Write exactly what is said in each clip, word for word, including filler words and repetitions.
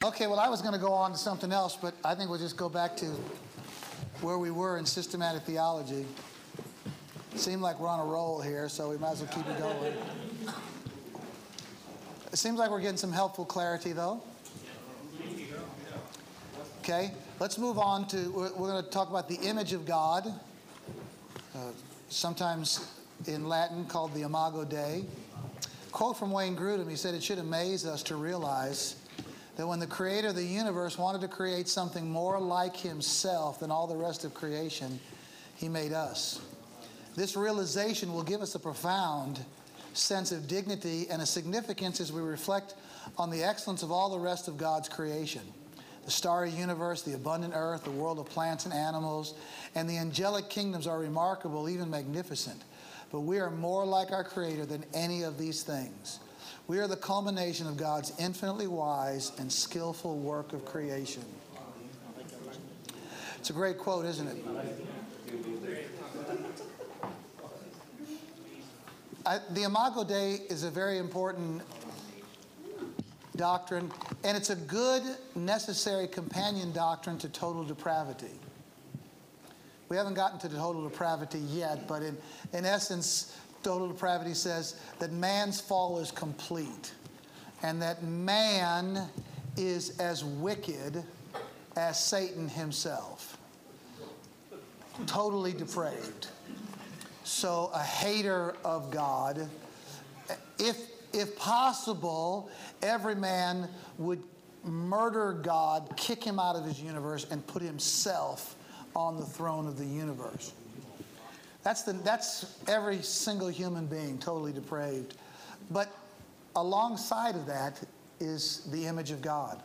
Okay, well, I was going to go on to something else, but I think we'll just go back to where we were in systematic theology. It seemed like we're on a roll here, so we might as well keep it going. It seems like we're getting some helpful clarity, though. Okay, let's move on to, we're, we're going to talk about the image of God, uh, sometimes in Latin called the Imago Dei. Quote from Wayne Grudem, he said, "It should amaze us to realize that when the creator of the universe wanted to create something more like himself than all the rest of creation, he made us. This realization will give us a profound sense of dignity and a significance as we reflect on the excellence of all the rest of God's creation. The starry universe, the abundant earth, the world of plants and animals, and the angelic kingdoms are remarkable, even magnificent. But we are more like our Creator than any of these things. We are the culmination of God's infinitely wise and skillful work of creation." It's a great quote, isn't it? I, the Imago Dei is a very important doctrine, and it's a good, necessary companion doctrine to total depravity. We haven't gotten to the total depravity yet, but in, in essence, total depravity says that man's fall is complete and that man is as wicked as Satan himself. Totally depraved. So a hater of God. If, if possible, every man would murder God, kick him out of his universe, and put himself on the throne of the universe. That's the that's every single human being totally depraved. But alongside of that is the image of God.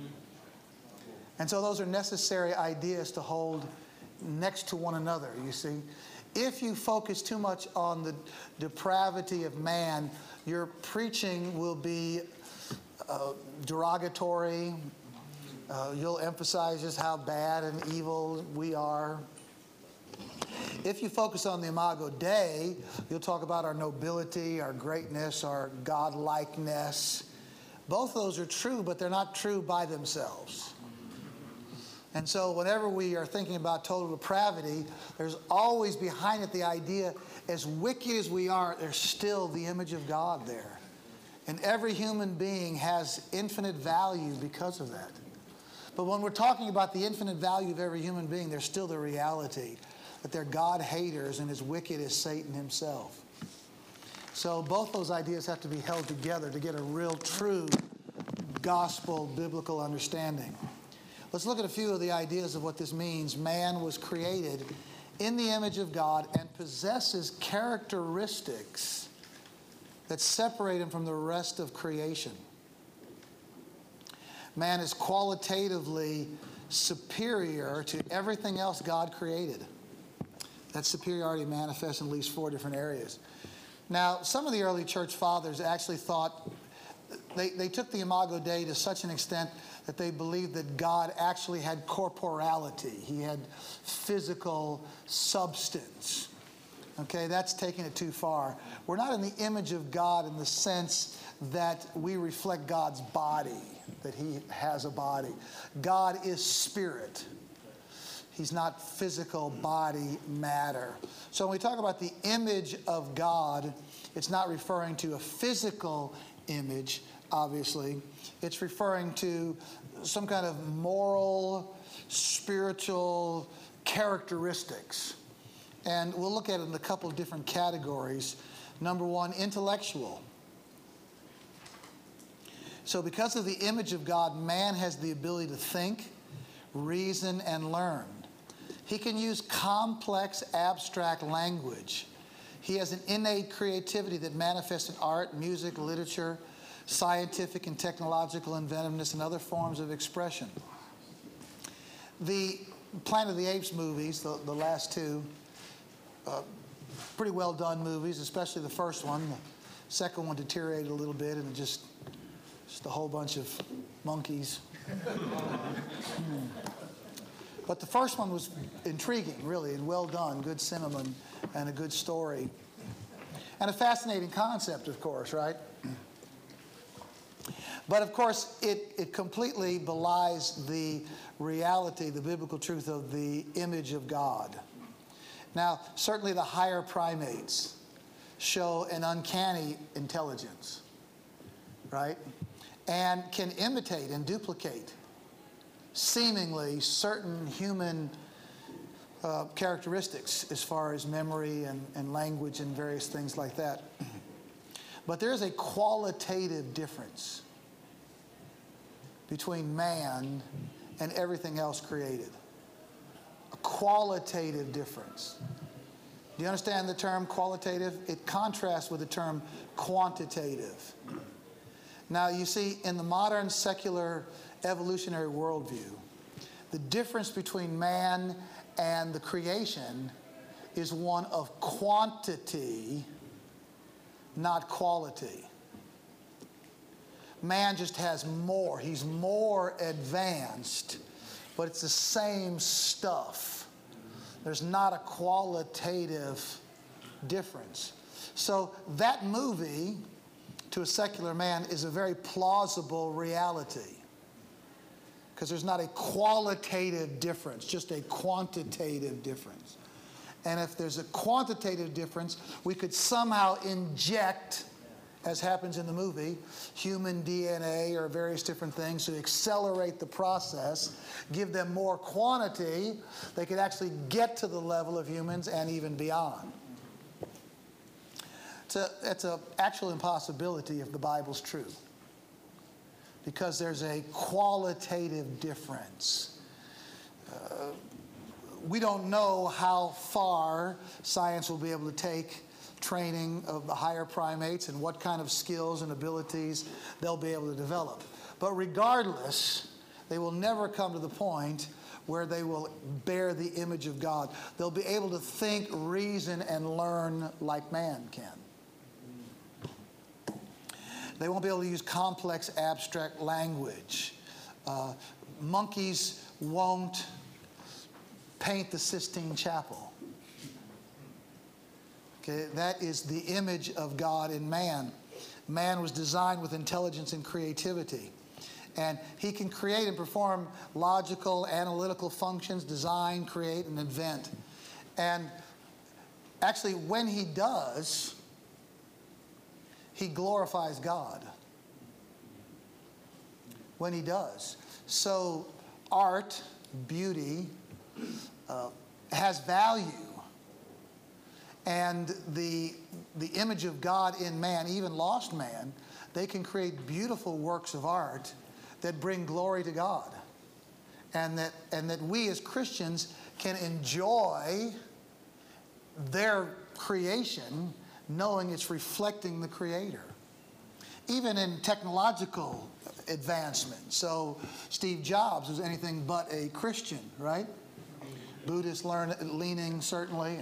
And so those are necessary ideas to hold next to one another, you see. If you focus too much on the depravity of man, your preaching will be uh, derogatory. Uh, you'll emphasize just how bad and evil we are. If you focus on the Imago Dei, you'll talk about our nobility, our greatness, our godlikeness. Both of those are true, but they're not true by themselves. And so whenever we are thinking about total depravity, there's always behind it the idea, as wicked as we are, there's still the image of God there. And every human being has infinite value because of that. But when we're talking about the infinite value of every human being, there's still the reality that they're God haters and as wicked as Satan himself. So both those ideas have to be held together to get a real true gospel biblical understanding. Let's look at a few of the ideas of what this means. Man was created in the image of God and possesses characteristics that separate him from the rest of creation. Man is qualitatively superior to everything else God created. That superiority manifests in at least four different areas. Now, some of the early church fathers actually thought, they, they took the Imago Dei to such an extent that they believed that God actually had corporality. He had physical substance. Okay, that's taking it too far. We're not in the image of God in the sense that we reflect God's body, that he has a body. God is spirit. He's not physical body matter. So when we talk about the image of God, it's not referring to a physical image, obviously. It's referring to some kind of moral, spiritual characteristics. And we'll look at it in a couple of different categories. Number one, intellectual. So because of the image of God, man has the ability to think, reason, and learn. He can use complex, abstract language. He has an innate creativity that manifests in art, music, literature, scientific and technological inventiveness, and other forms of expression. The Planet of the Apes movies, the, the last two, uh, pretty well done movies, especially the first one. The second one deteriorated a little bit, and it just, just a whole bunch of monkeys. But the first one was intriguing, really, and well done, good cinema and a good story. And a fascinating concept, of course, right? But of course, it, it completely belies the reality, the biblical truth of the image of God. Now, certainly the higher primates show an uncanny intelligence, right? And can imitate and duplicate seemingly certain human uh, characteristics as far as memory and, and language and various things like that. But there is a qualitative difference between man and everything else created. A qualitative difference. Do you understand the term qualitative? It contrasts with the term quantitative. Now, you see, in the modern secular evolutionary worldview, the difference between man and the creation is one of quantity, not quality. Man just has more. He's more advanced, but it's the same stuff. There's not a qualitative difference. So that movie, to a secular man, is a very plausible reality, because there's not a qualitative difference, just a quantitative difference. And if there's a quantitative difference, we could somehow inject, as happens in the movie, human D N A or various different things to accelerate the process, give them more quantity, they could actually get to the level of humans and even beyond. It's a, it's an actual impossibility if the Bible's true, because there's a qualitative difference. Uh, we don't know how far science will be able to take training of the higher primates and what kind of skills and abilities they'll be able to develop. But regardless, they will never come to the point where they will bear the image of God. They'll be able to think, reason, and learn like man can. They won't be able to use complex, abstract language. Uh, monkeys won't paint the Sistine Chapel. Okay, that is the image of God in man. Man was designed with intelligence and creativity. And he can create and perform logical, analytical functions, design, create, and invent. And actually, when he does, he glorifies God. When he does. So art, beauty, uh, has value. And the, the image of God in man, even lost man, they can create beautiful works of art that bring glory to God. And that, and that we as Christians can enjoy their creation knowing it's reflecting the Creator. Even in technological advancement. So Steve Jobs was anything but a Christian, right? Buddhist learn, leaning, certainly.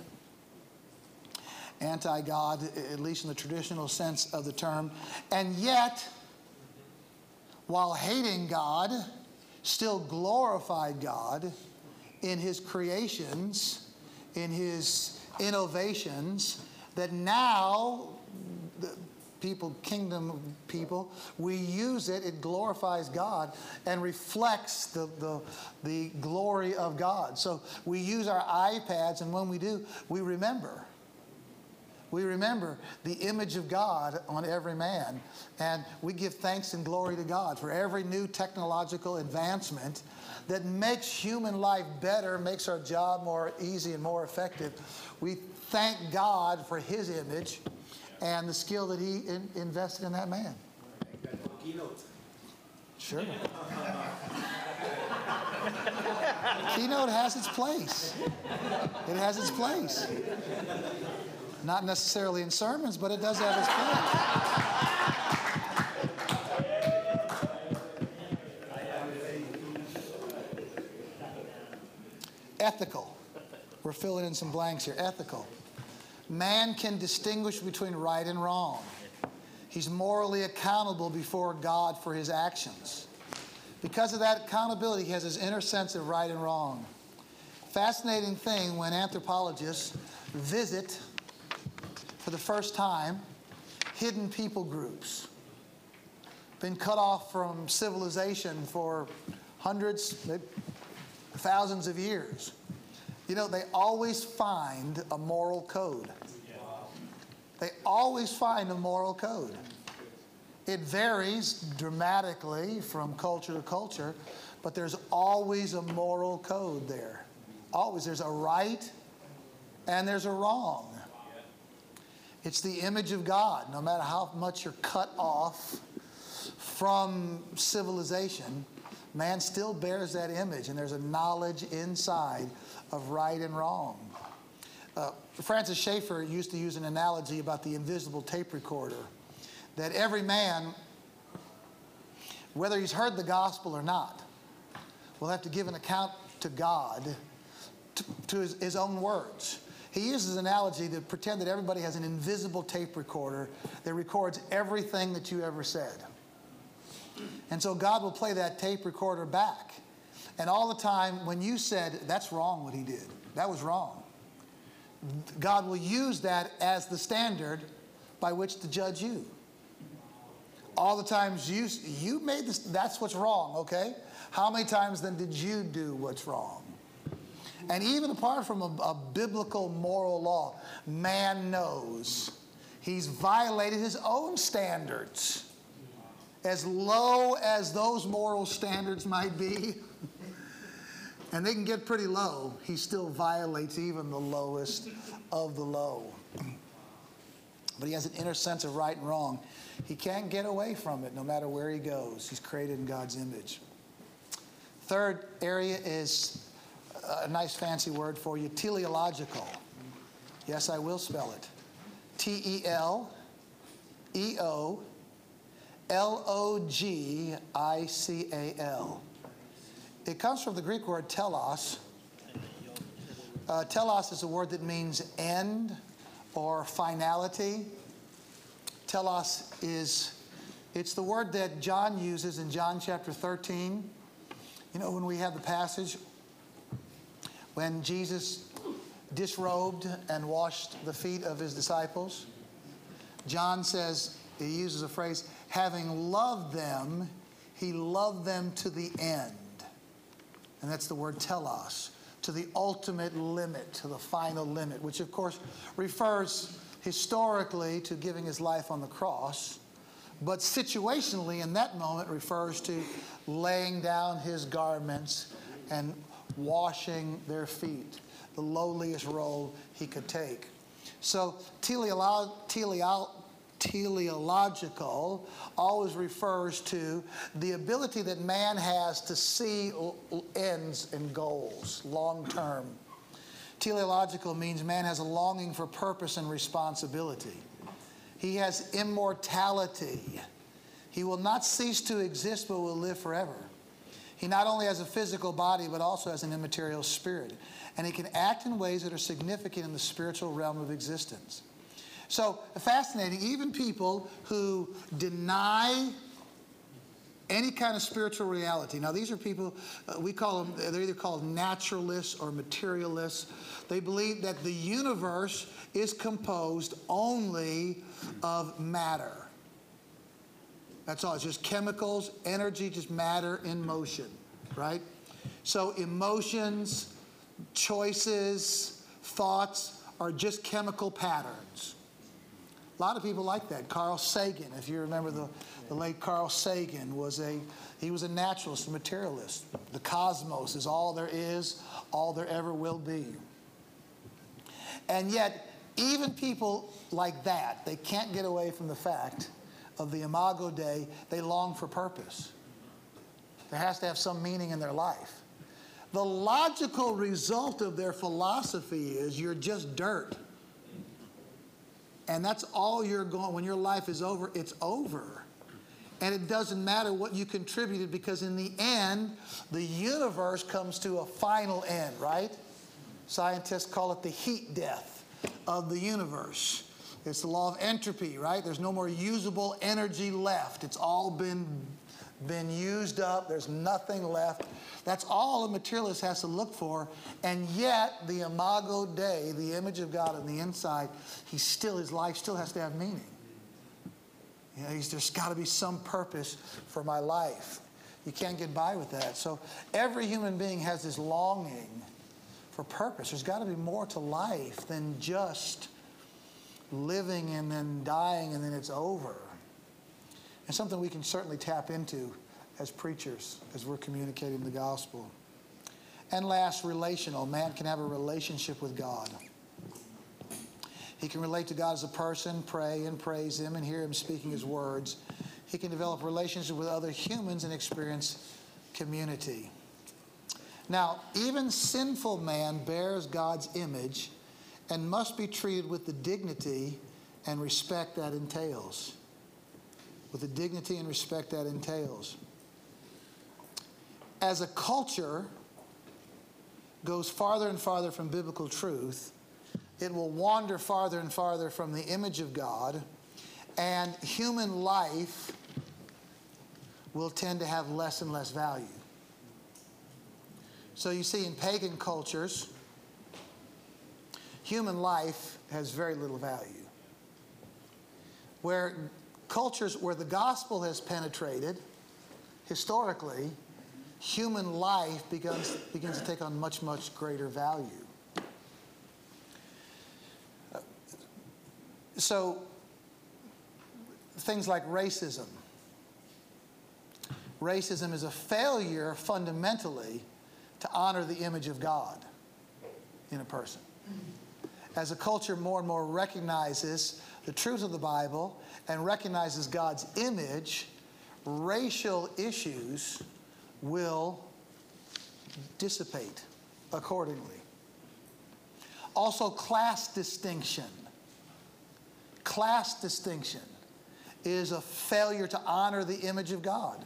Anti-God, at least in the traditional sense of the term. And yet, while hating God, still glorified God in his creations, in his innovations, that now, the people, kingdom people, we use it, it glorifies God and reflects the, the, the glory of God. So we use our iPads, and when we do, we remember. We remember the image of God on every man, and we give thanks and glory to God for every new technological advancement that makes human life better, makes our job more easy and more effective. We thank God for his image and the skill that he in, invested in that man. Keynote. Sure. Keynote has its place. It has its place. Not necessarily in sermons, but it does have its place. Ethical. We're filling in some blanks here. Ethical. Man can distinguish between right and wrong. He's morally accountable before God for his actions. Because of that accountability, he has his inner sense of right and wrong. Fascinating thing when anthropologists visit for the first time hidden people groups. been cut off from civilization for hundreds, maybe thousands of years. You know, they always find a moral code. They always find a moral code. It varies dramatically from culture to culture, but there's always a moral code there. Always. There's a right and there's a wrong. It's the image of God. No matter how much you're cut off from civilization, man still bears that image, and there's a knowledge inside of right and wrong. Uh, Francis Schaeffer used to use an analogy about the invisible tape recorder, that every man, whether he's heard the gospel or not, will have to give an account to God, to, to his, his own words. He uses an analogy to pretend that everybody has an invisible tape recorder that records everything that you ever said. And so God will play that tape recorder back. And all the time when you said, that's wrong what he did, that was wrong, God will use that as the standard by which to judge you. All the times you, you made this, that's what's wrong, okay? How many times then did you do what's wrong? And even apart from a, a biblical moral law, man knows he's violated his own standards. As low as those moral standards might be, and they can get pretty low, he still violates even the lowest of the low. But he has an inner sense of right and wrong. He can't get away from it no matter where he goes. He's created in God's image. Third area is a nice fancy word for you, teleological. Yes, I will spell it. T E L E O L O G I C A L. It comes from the Greek word telos. Uh, telos is a word that means end or finality. Telos is, it's the word that John uses in John chapter thirteen. You know, when we have the passage when Jesus disrobed and washed the feet of his disciples, John says, he uses a phrase, having loved them, he loved them to the end. And that's the word telos, to the ultimate limit, to the final limit, which of course refers historically to giving his life on the cross, but situationally in that moment refers to laying down his garments and washing their feet, the lowliest role he could take. So teleolo- teleolo- teleological always refers to the ability that man has to see ends and goals, long term. Teleological means man has a longing for purpose and responsibility. He has immortality. He will not cease to exist, but will live forever. He not only has a physical body, but also has an immaterial spirit. And he can act in ways that are significant in the spiritual realm of existence. So, fascinating, even people who deny any kind of spiritual reality. Now, these are people, uh, we call them, they're either called naturalists or materialists. They believe that the universe is composed only of matter. That's all. It's just chemicals, energy, just matter in motion, right? So emotions, choices, thoughts are just chemical patterns. A lot of people like that. Carl Sagan, if you remember the, the late Carl Sagan, was a he was a naturalist, a materialist. The cosmos is all there is, all there ever will be. And yet, even people like that, they can't get away from the fact of the Imago Dei, they long for purpose. There has to have some meaning in their life. The logical result of their philosophy is you're just dirt. And that's all you're going, when your life is over, it's over. And it doesn't matter what you contributed, because in the end, the universe comes to a final end, right? Scientists call it the heat death of the universe. It's the law of entropy, right? There's no more usable energy left. It's all been, been used up. There's nothing left. That's all a materialist has to look for. And yet, the Imago Dei, the image of God on the inside, he still, his life still has to have meaning. You know, he's, there's got to be some purpose for my life. You can't get by with that. So every human being has this longing for purpose. There's got to be more to life than just living and then dying and then it's over. And something we can certainly tap into as preachers as we're communicating the gospel. And last, relational. Man can have a relationship with God. He can relate to God as a person, pray and praise Him, and hear Him speaking His words. He can develop relationships with other humans and experience community. Now, even sinful man bears God's image and must be treated with the dignity and respect that entails. With the dignity and respect that entails. As a culture goes farther and farther from biblical truth, it will wander farther and farther from the image of God, and human life will tend to have less and less value. So you see, in pagan cultures, human life has very little value. Where cultures where the gospel has penetrated, historically, human life begins, begins to take on much, much greater value. So, things like racism. Racism is a failure, fundamentally, to honor the image of God in a person. As a culture more and more recognizes the truth of the Bible and recognizes God's image, racial issues will dissipate accordingly. Also, class distinction. Class distinction is a failure to honor the image of God.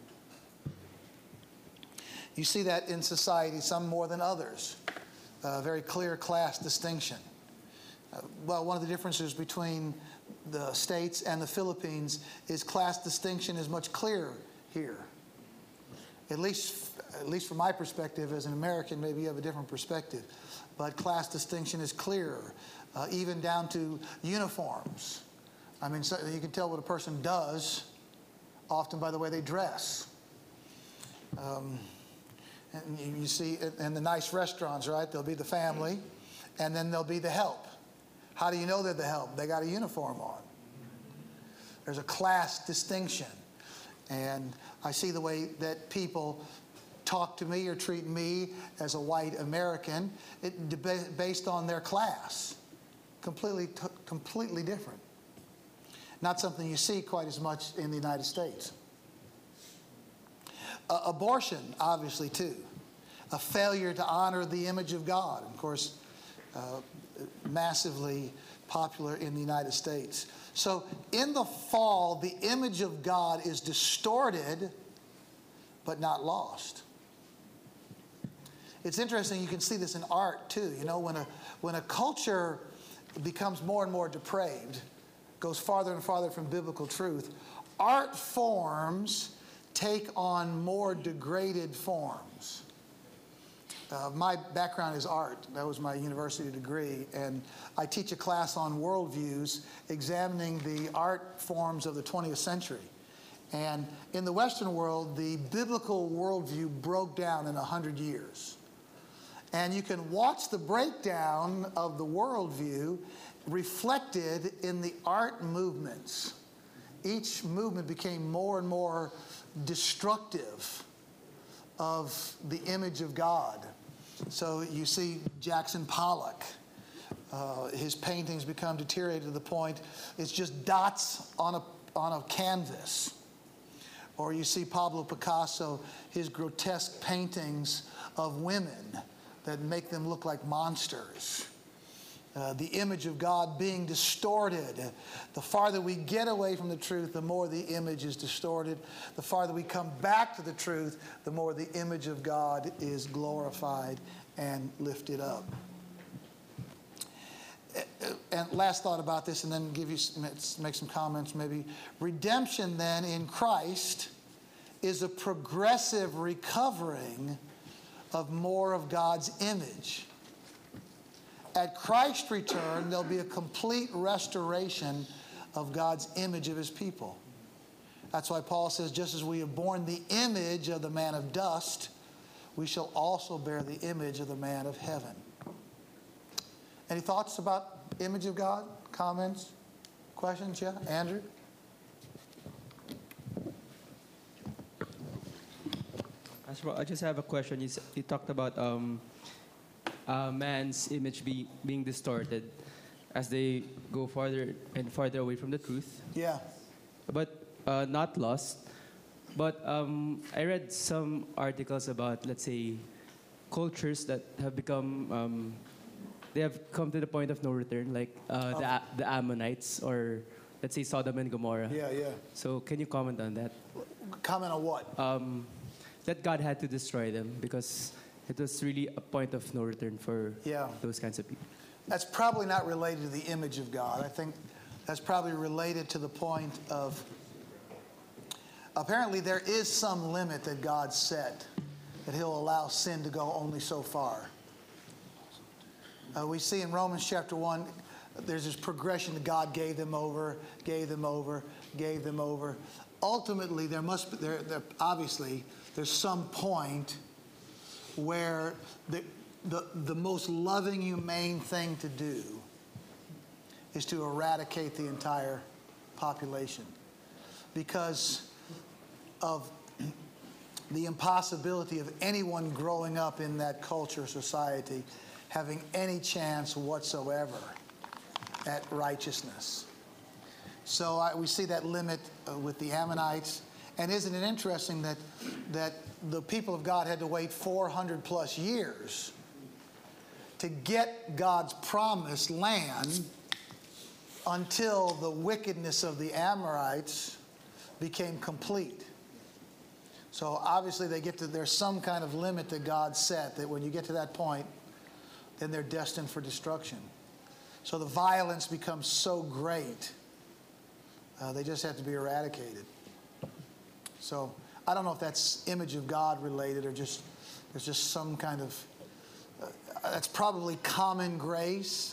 You see that in society, some more than others. A very clear class distinction. Uh, well, one of the differences between the States and the Philippines is class distinction is much clearer here. At least, at least from my perspective as an American, maybe you have a different perspective. But class distinction is clearer. Uh, even down to uniforms. I mean, so you can tell what a person does often by the way they dress. Um, and you, you see in the nice restaurants, right? There'll be the family, and then there'll be the help. How do you know they're the help? They got a uniform on. There's a class distinction. And I see the way that people talk to me or treat me as a white American, it, based on their class. Completely, t- completely different. Not something you see quite as much in the United States. Uh, abortion, obviously, too. A failure to honor the image of God. Of course, uh, massively popular in the United States. So, in the fall, the image of God is distorted, but not lost. It's interesting, you can see this in art, too. You know, when a, when a culture becomes more and more depraved, goes farther and farther from biblical truth, art forms take on more degraded forms. Uh, my background is art. That was my university degree. And I teach a class on worldviews examining the art forms of the twentieth century. And in the Western world, the biblical worldview broke down in one hundred years. And you can watch the breakdown of the worldview reflected in the art movements. Each movement became more and more destructive of the image of God. So you see Jackson Pollock. Uh, his paintings become deteriorated to the point it's just dots on a, on a canvas. Or you see Pablo Picasso, his grotesque paintings of women that make them look like monsters. Uh, the image of God being distorted. The farther we get away from the truth, the more the image is distorted. The farther we come back to the truth, the more the image of God is glorified and lifted up. And last thought about this, and then give you make some comments maybe. Redemption then in Christ is a progressive recovering of more of God's image. At Christ's return, there'll be a complete restoration of God's image of his people. That's why Paul says, just as we have borne the image of the man of dust, we shall also bear the image of the man of heaven. Any thoughts about image of God? Comments? Questions? Yeah? Andrew? I just have a question. You, s- you talked about um, uh, man's image be, being distorted as they go farther and farther away from the truth, Yeah. but uh, not lost. But um, I read some articles about, let's say, cultures that have become, um, they have come to the point of no return, like uh, the, A- the Ammonites, or let's say Sodom and Gomorrah. Yeah, yeah. So can you comment on that? Comment on what? Um, that God had to destroy them because it was really a point of no return for Yeah. those kinds of people. That's probably not related to the image of God. I think that's probably related to the point of, apparently there is some limit that God set, that he'll allow sin to go only so far. Uh, we see in Romans chapter one, there's this progression that God gave them over, gave them over, gave them over. Ultimately, there must be, there, there obviously, there's some point where the, the, the most loving, humane thing to do is to eradicate the entire population because of the impossibility of anyone growing up in that culture or society having any chance whatsoever at righteousness. So I, we see that limit uh, with the Ammonites. And isn't it interesting that, that the people of God had to wait four hundred plus years to get God's promised land until the wickedness of the Amorites became complete. So obviously they get to, there's some kind of limit that God set, that when you get to that point, then they're destined for destruction. So the violence becomes so great, uh, they just have to be eradicated. So I don't know if that's image of God related or just there's just some kind of, uh, that's probably common grace.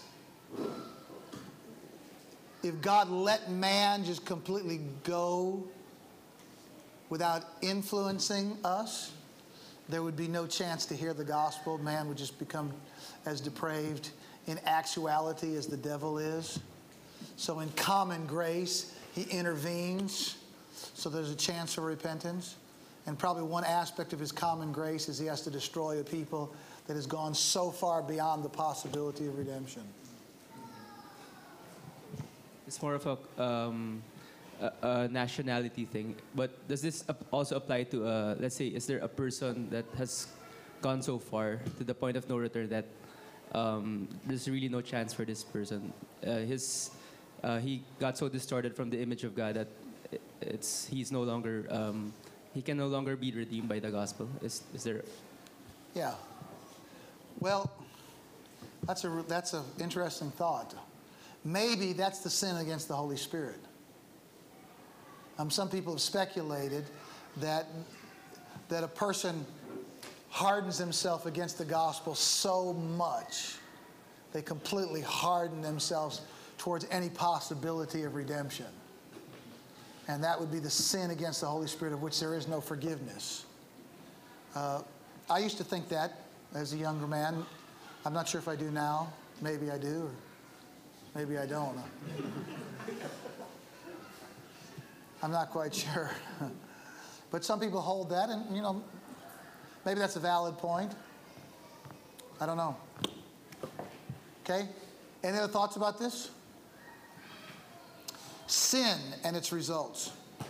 If God let man just completely go without influencing us, there would be no chance to hear the gospel. Man would just become as depraved in actuality as the devil is. So in common grace, he intervenes so there's a chance for repentance. And probably one aspect of his common grace is he has to destroy a people that has gone so far beyond the possibility of redemption. It's more of a, um, a, a nationality thing. But does this ap- also apply to, uh, let's say, is there a person that has gone so far to the point of no return that um, there's really no chance for this person? Uh, his, uh, he got so distorted from the image of God that it- it's he's no longer um, he can no longer be redeemed by the gospel. Is is there? Yeah. Well, that's a that's an interesting thought. Maybe that's the sin against the Holy Spirit. Um, some people have speculated that that a person hardens himself against the gospel so much they completely harden themselves towards any possibility of redemption. And that would be the sin against the Holy Spirit, of which there is no forgiveness. Uh, I used to think that as a younger man. I'm not sure if I do now. Maybe I do, or maybe I don't. I'm not quite sure. But some people hold that, and, you know, maybe that's a valid point. I don't know. Okay? Any other thoughts about this? Sin and its results.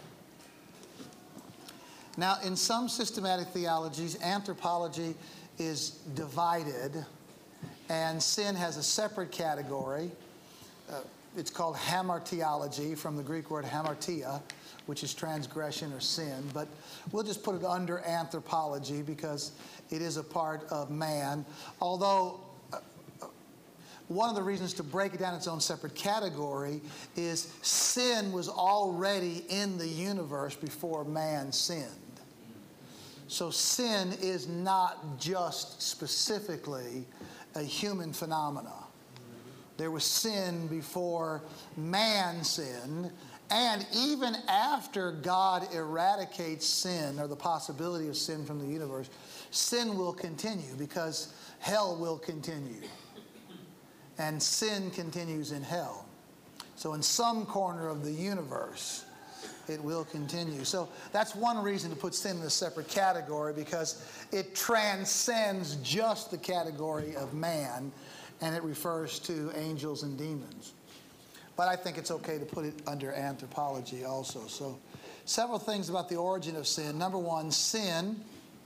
Now, in some systematic theologies, anthropology is divided, and sin has a separate category. Uh, it's called hamartiology, from the Greek word hamartia, which is transgression or sin. But we'll just put it under anthropology because it is a part of man. Although one of the reasons to break it down in its own separate category is sin was already in the universe before man sinned. So sin is not just specifically a human phenomena. There was sin before man sinned, And even after God eradicates sin, or the possibility of sin from the universe, sin will continue because hell will continue. And sin continues in hell. So in some corner of the universe, it will continue. So that's one reason to put sin in a separate category, because it transcends just the category of man, and it refers to angels and demons. But I think it's okay to put it under anthropology also. So several things about the origin of sin. Number one, sin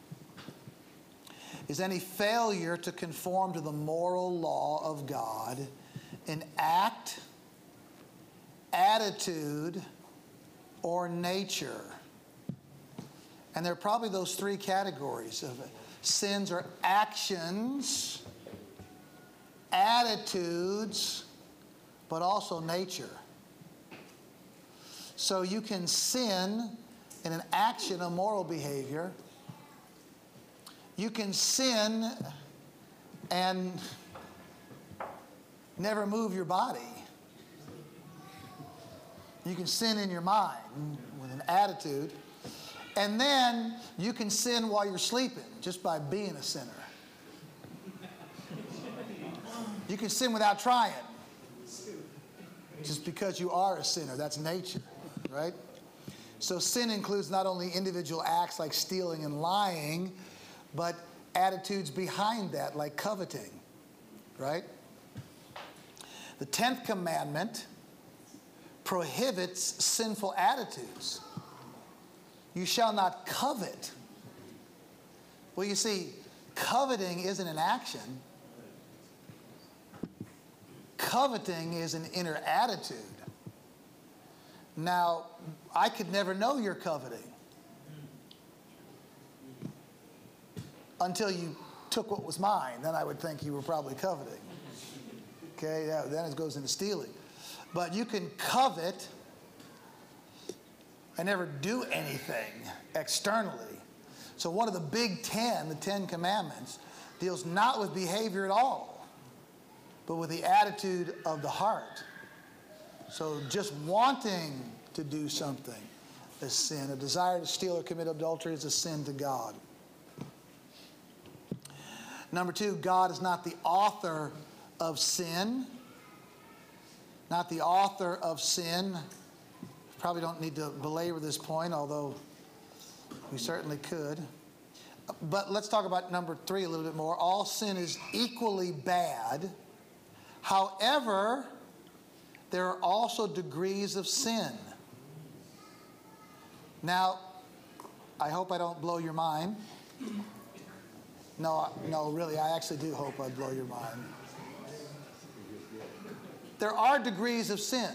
is any failure to conform to the moral law of God in act, attitude, or nature. And there are probably those three categories of it. Sins are actions, attitudes, but also nature. So you can sin in an action, a moral behavior. You can sin and never move your body. You can sin in your mind with an attitude. And then you can sin while you're sleeping, just by being a sinner. You can sin without trying, just because you are a sinner. That's nature, right? So sin includes not only individual acts like stealing and lying, but attitudes behind that, like coveting, right? The tenth commandment prohibits sinful attitudes. You shall not covet. Well, you see, coveting isn't an action. Coveting is an inner attitude. Now, I could never know you're coveting until you took what was mine. Then I would think you were probably coveting. Okay, yeah, then it goes into stealing. But you can covet and never do anything externally. So one of the big ten, the Ten Commandments, deals not with behavior at all, but with the attitude of the heart. So just wanting to do something is sin. A desire to steal or commit adultery is a sin to God. Number two, God is not the author of sin. Not the author of sin. Probably don't need to belabor this point, although we certainly could. But let's talk about number three a little bit more. All sin is equally bad. However, there are also degrees of sin. Now, I hope I don't blow your mind. No, no, really, I actually do hope I blow your mind. There are degrees of sin.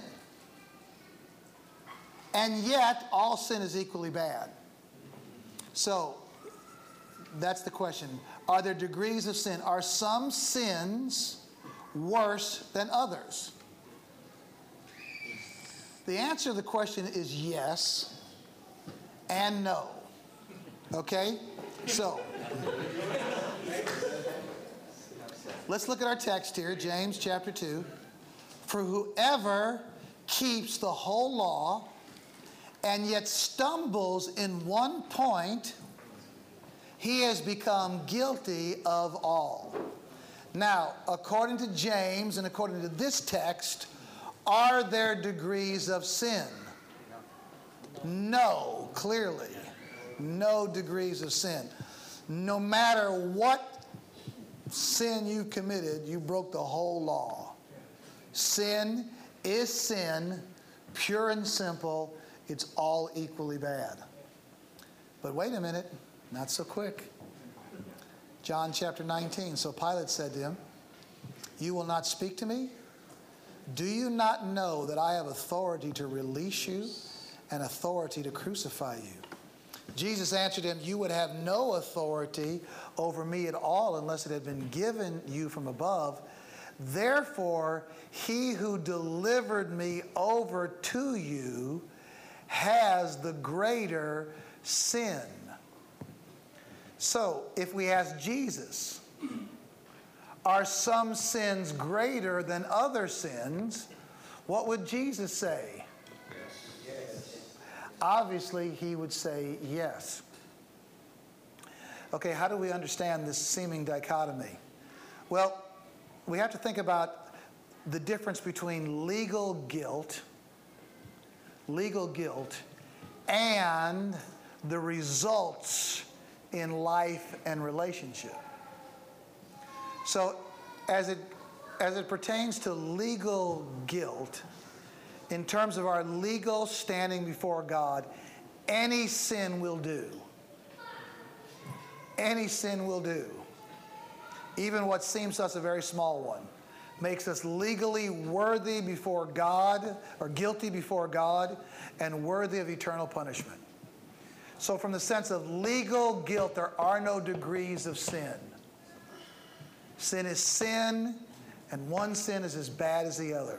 And yet, all sin is equally bad. So, that's the question. Are there degrees of sin? Are some sins worse than others? The answer to the question is yes and no. Okay? So, let's look at our text here, James chapter two. For whoever keeps the whole law and yet stumbles in one point, he has become guilty of all. Now, according to James and according to this text, are there degrees of sin? No, clearly. No degrees of sin. No matter what sin you committed, you broke the whole law. Sin is sin, pure and simple. It's all equally bad. But wait a minute, not so quick. John chapter nineteen. So Pilate said to him, "You will not speak to me? Do you not know that I have authority to release you and authority to crucify you?" Jesus answered him, "You would have no authority over me at all unless it had been given you from above. Therefore, he who delivered me over to you has the greater sin." So, if we ask Jesus, are some sins greater than other sins? What would Jesus say? Obviously, he would say yes. Okay, how do we understand this seeming dichotomy? Well, we have to think about the difference between legal guilt, legal guilt, and the results in life and relationship. So, as it as it pertains to legal guilt, in terms of our legal standing before God, any sin will do. Any sin will do. Even what seems to us a very small one makes us legally worthy before God, or guilty before God, and worthy of eternal punishment. So from the sense of legal guilt, there are no degrees of sin. Sin is sin, and one sin is as bad as the other.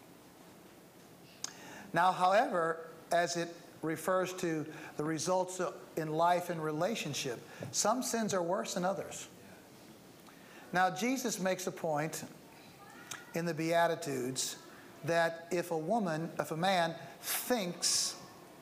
Now, however, as it refers to the results in life and relationship, some sins are worse than others. Now, Jesus makes a point in the Beatitudes that if a woman, if a man thinks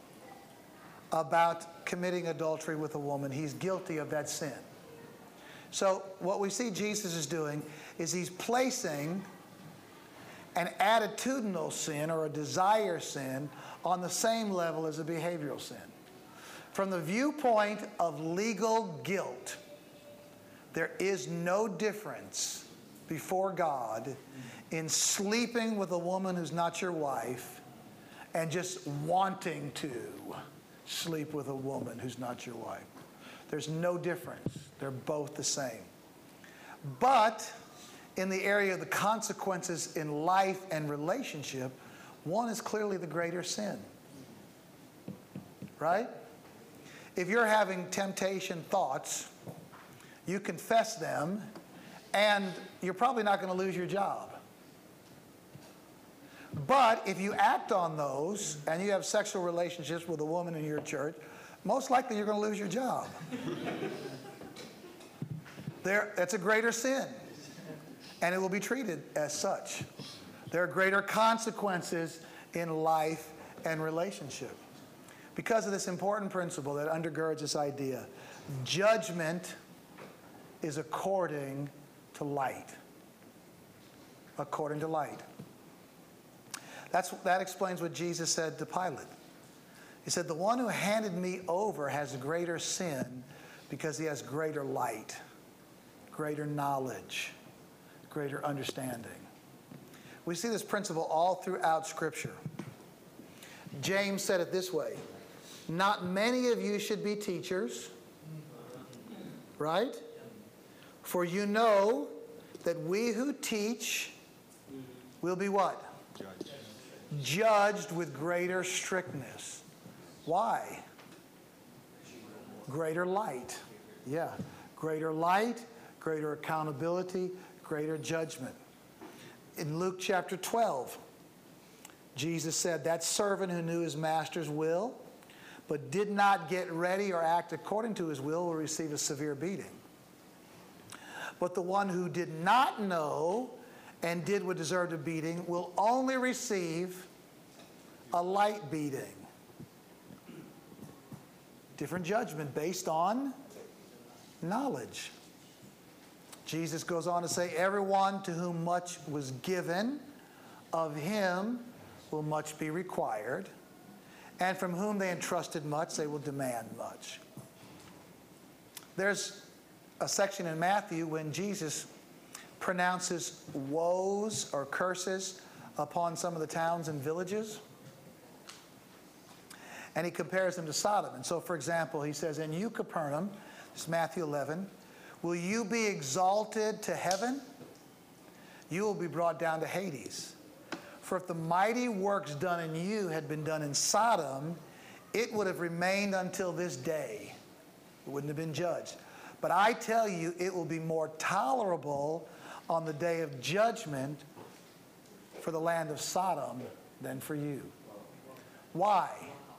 about committing adultery with a woman, he's guilty of that sin. So what we see Jesus is doing is he's placing an attitudinal sin or a desire sin on the same level as a behavioral sin. From the viewpoint of legal guilt, there is no difference before God in sleeping with a woman who's not your wife and just wanting to sleep with a woman who's not your wife. There's no difference. They're both the same. But in the area of the consequences in life and relationship, one is clearly the greater sin. Right? If you're having temptation thoughts, you confess them, and you're probably not going to lose your job. But if you act on those, and you have sexual relationships with a woman in your church, most likely you're going to lose your job. There, that's a greater sin, and it will be treated as such. There are greater consequences in life and relationship. Because of this important principle that undergirds this idea, judgment is according to light. According to light. That's, that explains what Jesus said to Pilate. He said, the one who handed me over has greater sin because he has greater light, greater knowledge, greater understanding. We see this principle all throughout Scripture. James said it this way, not many of you should be teachers, right? For you know that we who teach will be what? Judged. Judged with greater strictness. Why? Greater light. Yeah. Greater light, greater accountability, greater judgment. In Luke chapter twelve, Jesus said, that servant who knew his master's will, but did not get ready or act according to his will, will receive a severe beating. But the one who did not know and did what deserved a beating will only receive a light beating. Different judgment based on knowledge. Jesus goes on to say, everyone to whom much was given, of him will much be required. And from whom they entrusted much, they will demand much. There's a section in Matthew when Jesus pronounces woes or curses upon some of the towns and villages. And he compares them to Sodom. And so, for example, he says, and you, Capernaum, this is Matthew eleven, will you be exalted to heaven? You will be brought down to Hades. For if the mighty works done in you had been done in Sodom, it would have remained until this day. It wouldn't have been judged. But I tell you, it will be more tolerable on the day of judgment for the land of Sodom than for you. Why?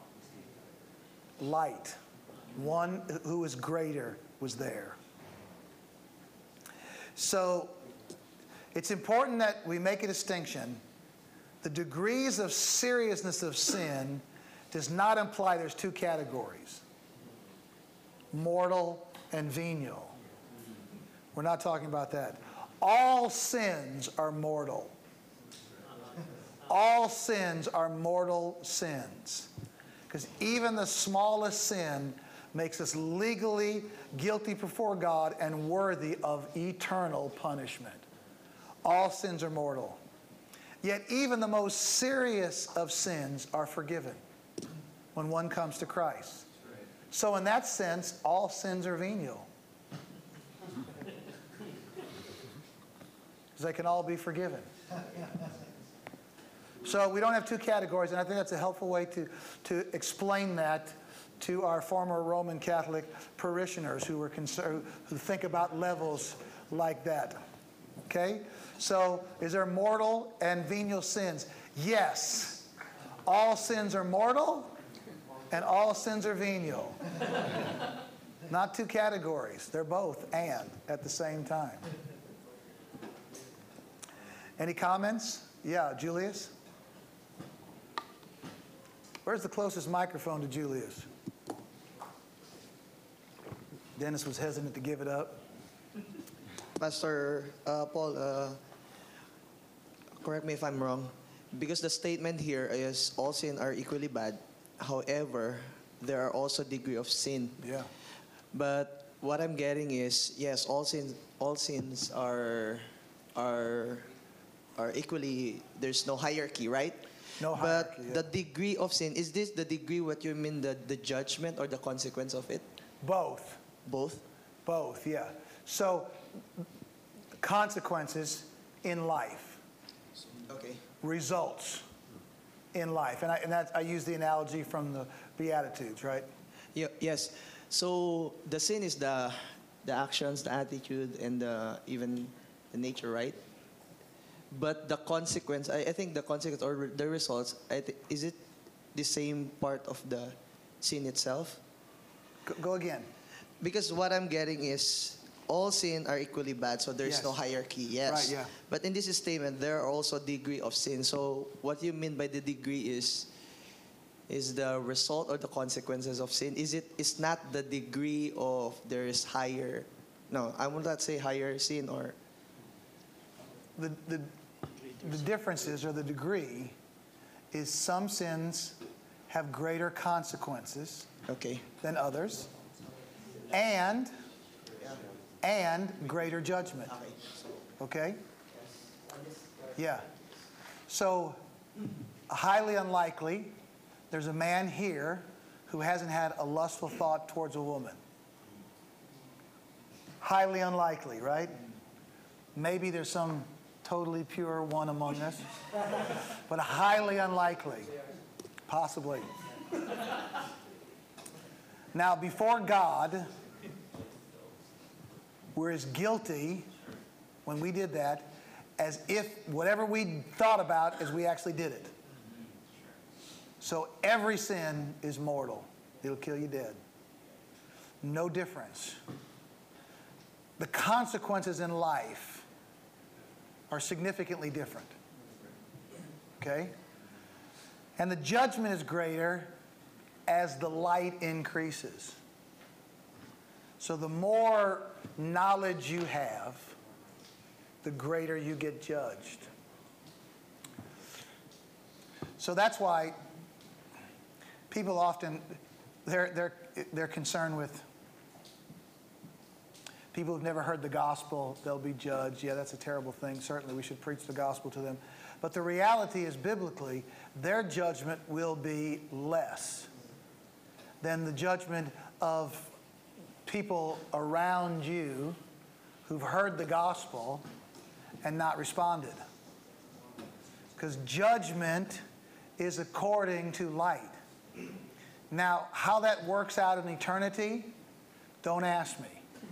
Light. One who is greater was there. So it's important that we make a distinction. The degrees of seriousness of sin does not imply there's two categories, mortal and venial. We're not talking about that. All sins are mortal. All sins are mortal sins. Because even the smallest sin makes us legally guilty before God and worthy of eternal punishment. All sins are mortal. Yet even the most serious of sins are forgiven when one comes to Christ. So in that sense, all sins are venial. Because they can all be forgiven. So we don't have two categories, and I think that's a helpful way to, to explain that to our former Roman Catholic parishioners who were concerned, who think about levels like that. Okay? So is there mortal and venial sins? Yes. All sins are mortal and all sins are venial. Not two categories. They're both and at the same time. Any comments? Yeah, Julius? Where's the closest microphone to Julius? Dennis was hesitant to give it up. Pastor uh, Paul, uh, correct me if I'm wrong, because the statement here is all sin are equally bad. However, there are also degree of sin. Yeah. But what I'm getting is, yes, all sins, all sins are, are, are equally. There's no hierarchy, right? No But hierarchy, yeah. the degree of sin, is this the degree? What you mean, the the judgment or the consequence of it? Both. Both. Both, yeah. So consequences in life. Okay. Results in life. And I, and that, I use the analogy from the Beatitudes, right? Yeah, yes. So the sin is the the actions, the attitude, and the, even the nature, right? But the consequence, I, I think the consequence or re- the results, I th- is it the same part of the sin itself? Go, go again. Because what I'm getting is all sin are equally bad, so there's Yes. no hierarchy. Yes. Right, yeah. But in this statement, there are also degree of sin. So what you mean by the degree is is the result or the consequences of sin. Is it is not the degree of there is higher? No, I would not say higher sin or The, the, the differences or the degree is some sins have greater consequences okay. than others and and greater judgment. Okay? Yeah. So, highly unlikely there's a man here who hasn't had a lustful thought towards a woman. Highly unlikely, right? Maybe there's some totally pure one among us, but highly unlikely. Possibly. Now, before God, we're as guilty when we did that as if whatever we thought about as we actually did it. So every sin is mortal. It'll kill you dead. No difference. The consequences in life are significantly different. Okay? And the judgment is greater as the light increases. So the more knowledge you have, the greater you get judged. So that's why people often, they're, they're, they're concerned with people who've never heard the gospel, they'll be judged. Yeah, that's a terrible thing. Certainly we should preach the gospel to them. But the reality is, biblically, their judgment will be less than the judgment of people around you who've heard the gospel and not responded. Because judgment is according to light. Now, how that works out in eternity, don't ask me.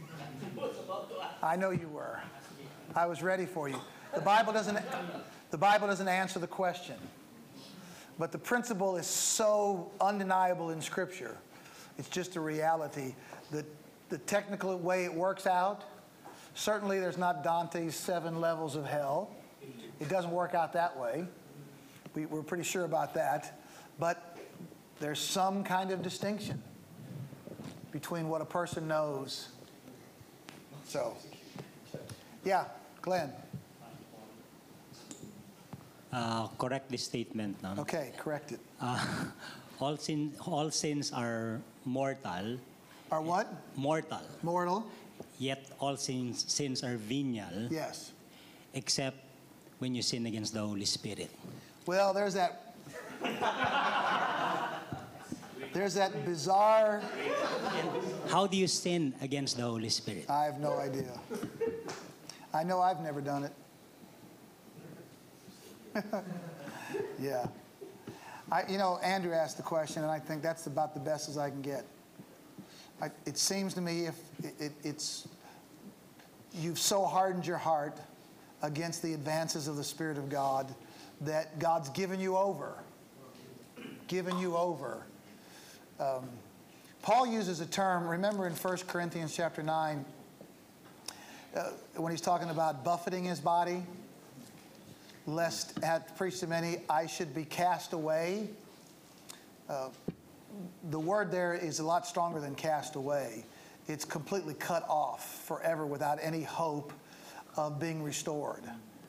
I know you were. I was ready for you. The Bible doesn't, the Bible doesn't answer the question. But the principle is so undeniable in Scripture. It's just a reality. The, the technical way it works out, certainly there's not Dante's seven levels of hell. It doesn't work out that way. We, we're pretty sure about that. But there's some kind of distinction between what a person knows. So, yeah, Glenn. Uh, correct this statement. No? Okay, correct it. Uh, all, sin, all sins are mortal. Are what? Mortal. Mortal? Yet all sins, sins are venial, Yes. except when you sin against the Holy Spirit. Well, there's that. There's that bizarre. How do you sin against the Holy Spirit? I have no idea. I know I've never done it. Yeah. I, you know, Andrew asked the question, and I think that's about the best as I can get. I, it seems to me if it, it, it's you've so hardened your heart against the advances of the Spirit of God that God's given you over. Given you over. Um, Paul uses a term, remember in First Corinthians chapter nine, uh, when he's talking about buffeting his body, lest at preached to many I should be cast away. Uh, the word there is a lot stronger than cast away. It's completely cut off forever without any hope of being restored.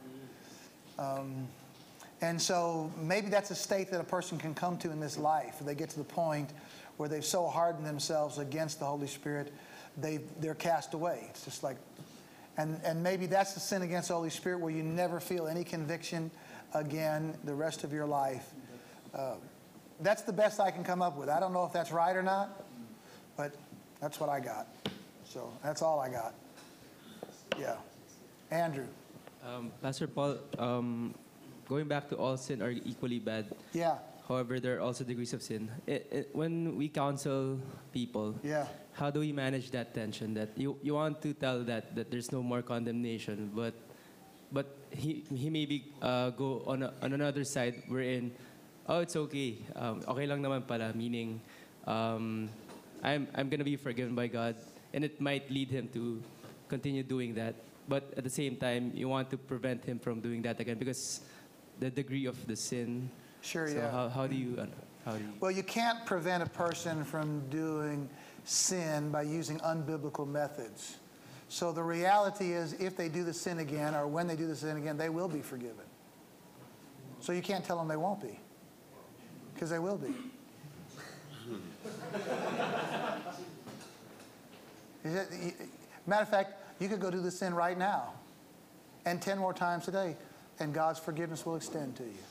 Um, and so maybe that's a state that a person can come to in this life. They get to the point where they've so hardened themselves against the Holy Spirit, they, they're cast away. It's just like, and, and maybe that's the sin against the Holy Spirit where you never feel any conviction again the rest of your life. Uh, that's the best I can come up with. I don't know if that's right or not, but that's what I got. So that's all I got. Yeah. Andrew. Um, Pastor Paul, um, going back to all sin are equally bad. Yeah. However, there are also degrees of sin. It, it, when we counsel people, Yeah. how do we manage that tension? That you, you want to tell that that there's no more condemnation, but but he he maybe uh, go on a, on another side wherein, oh, it's okay, um, okay lang naman pala. Meaning, um, I'm I'm gonna be forgiven by God, and it might lead him to continue doing that. But at the same time, you want to prevent him from doing that again because the degree of the sin. Sure, So yeah. how, how do you uh, how do you? Well, you can't prevent a person from doing sin by using unbiblical methods. So the reality is if they do the sin again or when they do the sin again, they will be forgiven. So you can't tell them they won't be, because they will be. Matter of fact, you could go do the sin right now and ten more times a day, and God's forgiveness will extend to you.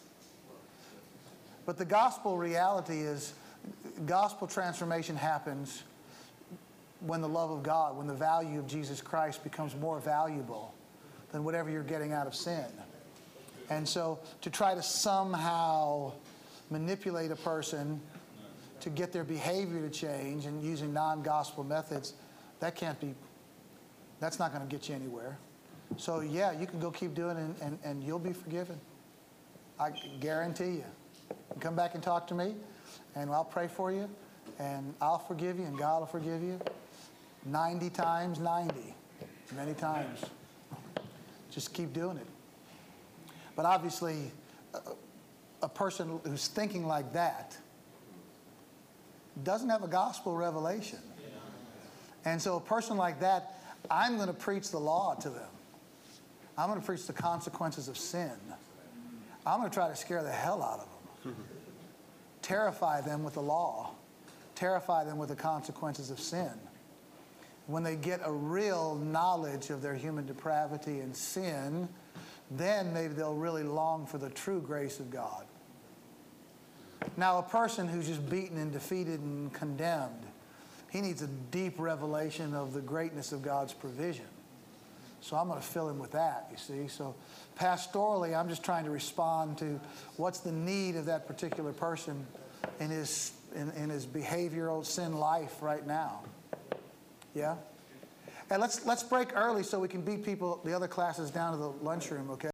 But the gospel reality is, gospel transformation happens when the love of God, when the value of Jesus Christ becomes more valuable than whatever you're getting out of sin. And so to try to somehow manipulate a person to get their behavior to change and using non-gospel methods, that can't be, that's not going to get you anywhere. So yeah, you can go keep doing it and, and, and you'll be forgiven. I guarantee you. Come back and talk to me, and I'll pray for you, and I'll forgive you, and God will forgive you. ninety times ninety, many times. Just keep doing it. But obviously, a, a person who's thinking like that doesn't have a gospel revelation. And so a person like that, I'm going to preach the law to them. I'm going to preach the consequences of sin. I'm going to try to scare the hell out of them. Terrify them with the law. Terrify them with the consequences of sin. When they get a real knowledge of their human depravity and sin, then maybe they'll really long for the true grace of God. Now, a person who's just beaten and defeated and condemned, he needs a deep revelation of the greatness of God's provision. So I'm going to fill him with that, you see. So pastorally, I'm just trying to respond to what's the need of that particular person in his, in, in his behavioral sin life right now. Yeah? And let's, let's break early so we can beat people, the other classes, down to the lunchroom, okay?